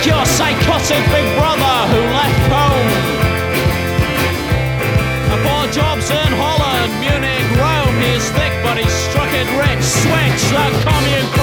your psychotic big brother who left home for jobs in Holland, Munich, Rome. He is thick but he struck it rich. Switch the commune